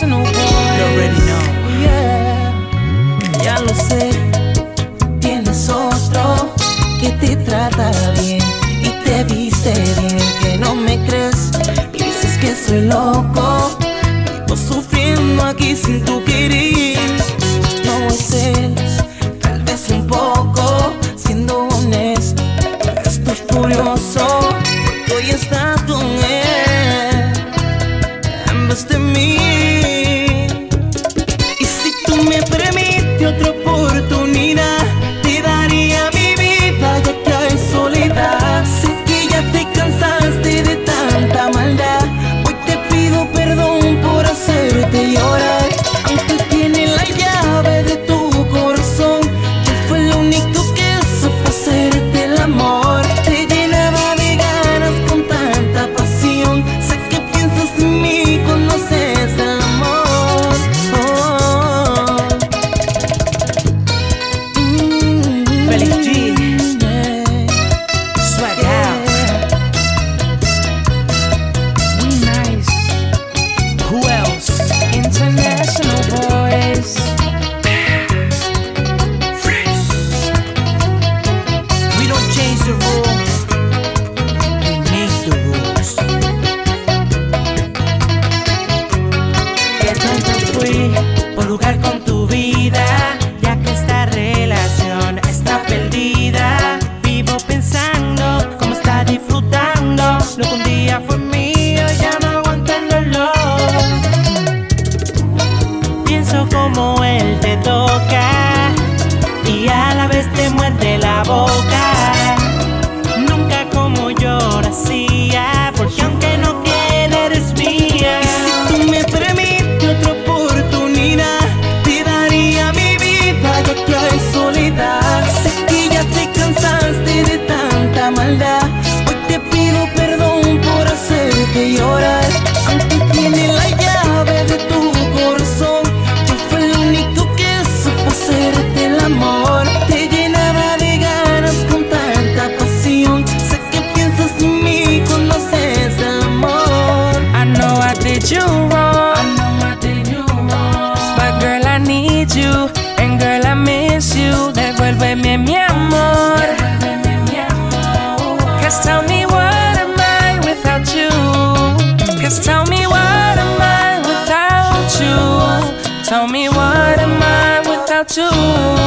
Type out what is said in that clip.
International Boys. You already know. Yeah, ya lo sé. Tienes otro que te trata bien y te viste bien. Que no me crees y dices que soy loco. Vivo sufriendo aquí sin tu querer. No es celos, tal vez un poco. Siendo honesto, estoy furioso porque hoy estás con él en vez de mí. Y si tú me permites otra oportunidad, te daría mi vida ya que hay soledad. Sé que ya te cansaste de tanta maldad. Hoy te pido perdón por hacerte llorar. Aunque tiene la llave de tu corazón, yo fue lo único que supo hacerte el amor. Te llenaba de ganas con tanta pasión. Sé que piensas en mí, conoces el amor. Felix G, Swag House. We nice. Who else? International Boys. We don't change the rules, we make the rules. Qué tonto fui por jugar con tu vida, ya que esta relación está perdida. Vivo pensando cómo está disfrutando lo que un día fue mío, ya no aguanto el dolor. Pienso como él te toca y a la vez te muerde la boca. Nunca como yo lo hacía, porque aunque no quiera eres mía. Y si tú me permites otra oportunidad, te daría mi vida ya que hay soledad. Sé que ya te cansaste de tanta maldad. Hoy te pido perdón por hacerte llorar. Aunque tiene la llave de tu corazón, yo fue lo único que supo hacerte el amor. Te llenaba de ganas con tanta pasión. Sé que piensas en mí, conoces el amor. I know I did you wrong, but girl I need you, and girl I miss you. Devuélveme mi amor. Cause tell me what am I without you? Cause tell me what am I without you? Tell me what am I without you?